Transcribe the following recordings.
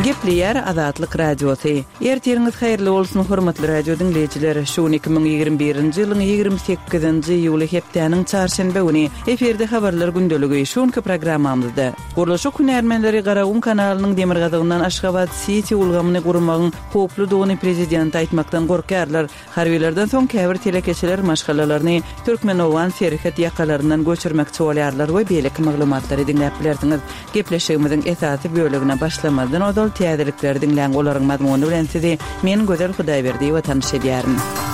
Gepleyer Azatlyk Radiosu. Ertiriňiz haýyrly bolsun hormatly radio dinleýijiler. Şu 2021-nji ýylyň 28-nji ýuly hepdeniň çarşembe güni eferde habarlar gündöligi şonky programmamyzda. Guruluşy hünärmenleri Garagun kanalynyň demir gadagyndan Aşgabat City ulgamyny gurmagyň hopludygyny prezident aýtmakdan gorkarlar. Harbilerden soň käbir telekeçiler maşgalalaryny Türkmenowan şerkat ýakalaryndan göçürmekçi bolýarlar we beýleki maglumatlary dinläp bilersiňiz. Gepleşigimiziň esasy bölügine başlamadan odal täzelikleri dinleň olaryň mazmuny bilen sizi men Gözel Hudaýberdi we tanış edýärim.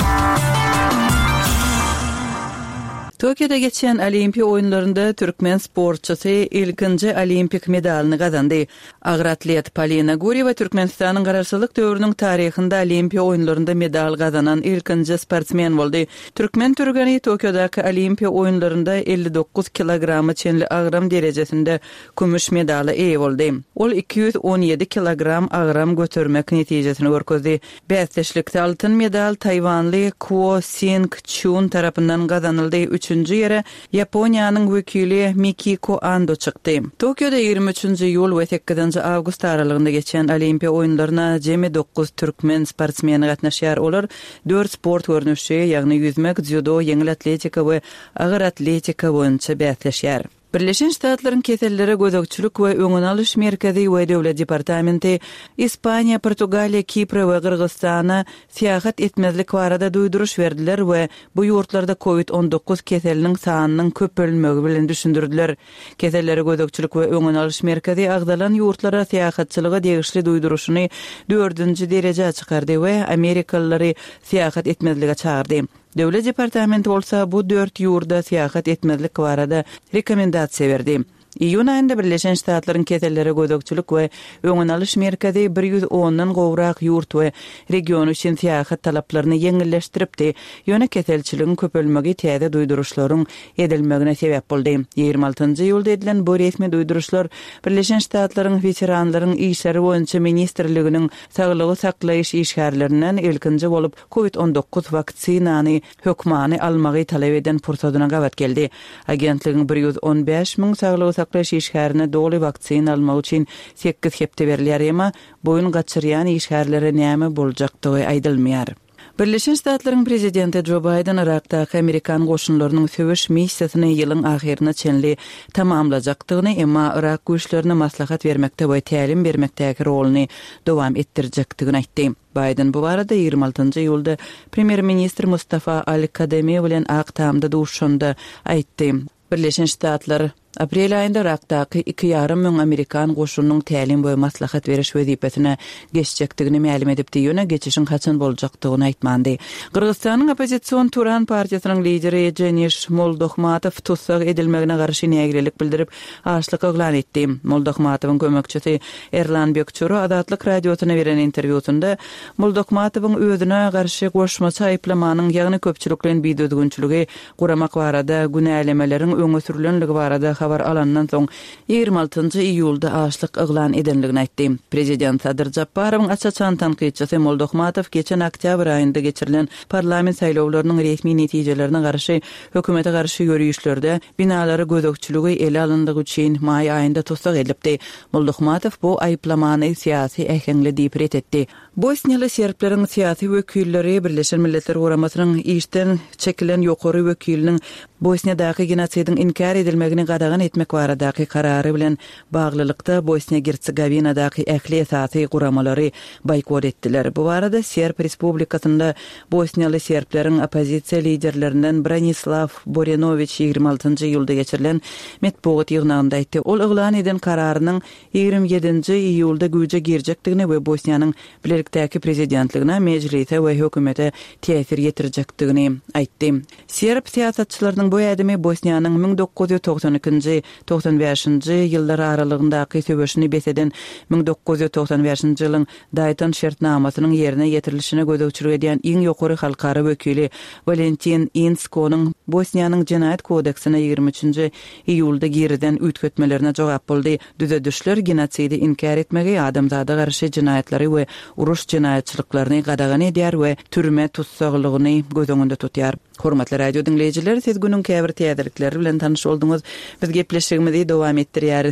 Tokyo'da geçen Olimpiya oyunlarında Türkmen sportçusu ilkinci olimpik medalini kazandı. Ağır atlet Polina Gurieva Türkmenistan'ın garaşsylyk döwrüniň tarihinde Olimpiya oyunlarında medal kazanan ilkinci sportsmen boldy. Türkmen türgeni Tokyo'daki Olimpiya oyunlarında 59 kilogramy çenli agram derejesinde kümüş medali eýe boldy. Ol 217 kilogram agram götürmek netijesini görkezdi. Bäsleşlikde altyn medal Taywanly Kuo Sing-chun tarapyndan kazanyldy. Üçüncü yere Japonyanyň wekili Mikiko Ando çykdy. Tokyo'da 23-nji ýul we 8-nji awgust aralygynda geçen Olimpiya oyunlaryna jemi 9 türkmen sportsmeni gatnaşýar. Olar 4 sport görnüşi, ýagny yüzmek, judo, yeňil atletika we agyr atletika boýunça bäsleşýär. Birleşen Ştatlaryň keselleri gözökçülük we öňüne alyş merkezi we döwlet departamenti Ispaniýa, Portugaliýa, Kipr we Gyrgyzstana seýahat etmezlik barada duýduruş berdiler we bu ýurtlarda COVID-19 keseliniň sanynyň köpelmegi bilen düşündirdiler. Keselleri gözökçülük we öňüne alyş merkezi agdalan ýurtlara seýahatçylyga degişli duýduruşyny 4-nji derejä çykardy we Amerikalylary seýahat etmezlige çağırdy. Döwlet departamenti bolsa bu 4 ýurda seýahat etmezlik barada rekomendasiýa berdi. İýun aýynda Birleşen Ştatlaryň keselleri gözökçülük we öňüne alyş merkezi 110-dan gowrak ýurt we region üçin seýahat talaplaryny ýeňilleşdiripdi. Ýöne keselçiligiň köpelmegi täze duýduruşlaryň edilmegine sebäp boldy. 26-njy ýylda edilen bu resmi duýduruşlar Birleşen Ştatlaryň veteranlaryň işleri boýunça ministrliginiň saglygy saklaýyş işgärlerinden ilkinji bolup COVID-19 vaksinany hökmany almagy talap eden pursadyna gawat geldi. Agentligiň 115 000 saglygy saklaýyş işgärine doly vaksin almak üçin 8 hepde berilýär, emma boyun gaçyrýan işgärlere näme boljakdygy aýdylmaýar. Birleşen Ştatlaryň prezidenti Joe Biden Irakdaky Amerikan goşunlarynyň söwüş missiýasyny ýylyň ahyryna çenli tamamlajakdygyny, emma Irak güýçlerine maslahat bermekde we tälim bermekdäki roluny dowam etdirjekdigini aýtdy. Biden bu barada 26-njy ýylda premier ministr Mustafa Al-Kademi bilen Aktamda duşşunda aýtdy. Birleşen Ştatlar aprel aýynda Irakdaky 2,5 milyon Amerikan goşunynyň tälim boýy maslahat beriş wezipetine geçjekdigini ma'lum edipdi. Ýöne geçişiň haçan boljakdygyny aýtmandy. Gyrgyzstanyň opozisiýon Turan partiýasynyň lideri Jeniş Moldohmatow tutsak edilmegine garşy nägirlik bildirip aşlyk eglan etdi. Moldohmatowyň kömekçisi Erlan Bekçuru Azatlyk radiosyna beren interwýusunda Moldohmatowyň özüne garşy goşmaça aýplamanyň ýagny köpçüliklen biýdüdgünçiligi guramak barada günälemeleriň öňe sürülenligi barada habar alandan soň 26-njy iýulda aşlyk eglan edenligini aýtdy. Prezident Sadyr Japarowyň açaçan tanqidçisi Moldohmatow geçen oktyabr aýynda geçirilen parlament saýlawlarynyň resmi netijelerine garşy hökümete garşy ýörüýüşlerde binalary gözökçüligi ele alyndygy üçin may aýynda tutsak edilipdi. Moldohmatow bu aýplamany syýasy ähengli diýip etdi. Bosniýaly serpleriň syýasy wekilleri Birleşen Milletler Guramasynyň işden çekilen ýokary wekiliniň Bosniýadaky genosidiň inkar edilmegini gadagan etmek baradaky karary bilen baglylykda Bosniýa-Hersegovinadaky ähli esasy guramalary boykot etdiler. Bu barada Serb Respublikasynda Bosniýaly serpleriň opozisiýa liderlerinden Branislav Borenović 26-njy ýylda geçirilen metbuat ýygnagynda aýtdy. Ol eglan eden kararynyň 27-nji iýulda güýje girjekdigini we Bosniýanyň birlikdäki prezidentligine, mejlise we hökümete täsir ýetirjekdigini aýtdy. Serb siýasatçylarynyň bu ädimi Bosniýanyň 1992-95-njy ýyllar aralygyndaky söwüşini beseden 1995-njy ýylyň Dayton şertnamasynyň ýerine ýetirilişine gözökçülük edýän iň ýokary halkara wekili Valentin Inzko'nyň Bosniýanyň Jenaýat kodeksine 23-nji iýulda giriden ütkötmelerine jogap boldy. Düzedişler genosidi inkar etmegi, adamzada garşy jenaýatlary we uruş jenaýatçylyklaryny gadagan edýär we türme tutsaglygyny göz öňünde tutýar. Hormatly radio dinleyijiler, siz günün käbir täzelikleri bilen tanyş bolduňyz. Biz gepleşigimizi dowam etdirýäris.